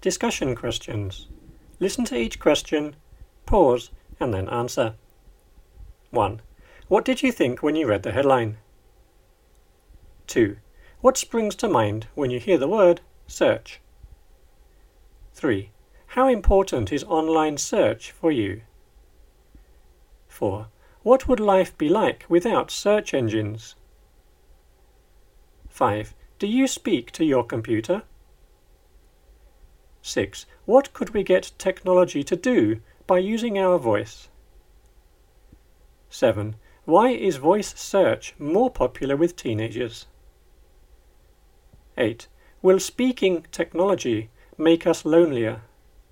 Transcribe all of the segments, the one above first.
Discussion questions. Listen to each question, pause, and then answer. 1. What did you think when you read the headline? 2. What springs to mind when you hear the word search? 3. How important is online search for you? 4. What would life be like without search engines? 5. Do you speak to your computer? 6. What could we get technology to do by using our voice? 7. Why is voice search more popular with teenagers? 8. Will speaking technology make us lonelier?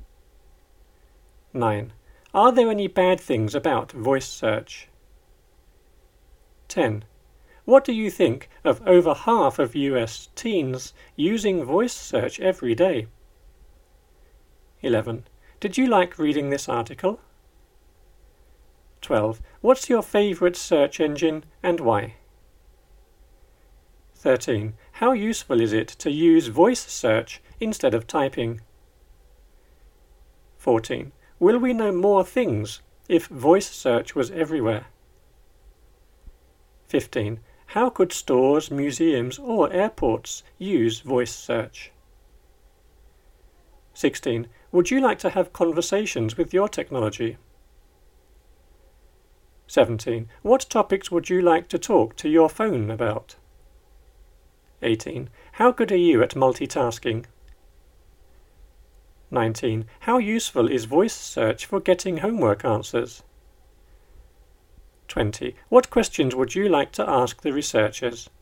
9. Are there any bad things about voice search? 10. What do you think of over half of US teens using voice search every day? 11. Did you like reading this article? 12. What's your favourite search engine and why? 13. How useful is it to use voice search instead of typing? 14. Will we know more things if voice search was everywhere? 15. How could stores, museums or airports use voice search? 16. Would you like to have conversations with your technology? 17. What topics would you like to talk to your phone about? 18. How good are you at multitasking? 19. How useful is voice search for getting homework answers? 20. What questions would you like to ask the researchers?